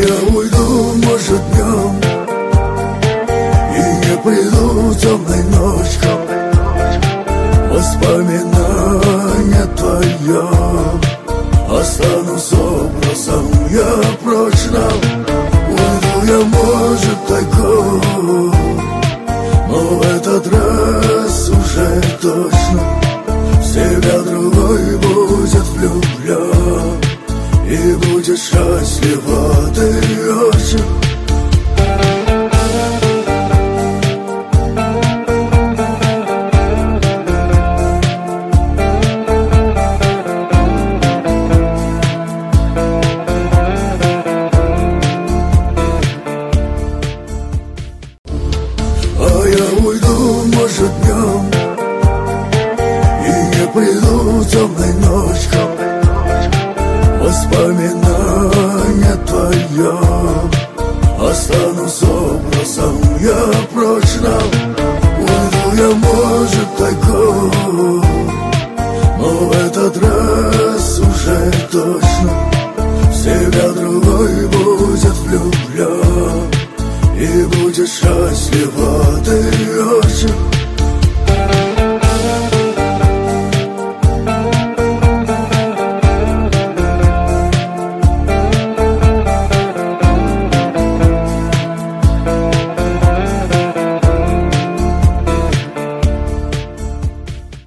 я уйду, может, днем, и не приду темной ночью. Воспоминания твое останусь образом я прочно. Уйду я, может, тайком, но в этот раз уже точно в себя другой будет влюблен, и будет счастлива ты очень. Я уйду, может, днем, и не приду темной ночью. Воспоминания твое останусь образом я прочно. Уйду я, может, тайком, но в этот раз уже точно в себя другой будет влюблен, и будет счастлива ты очень.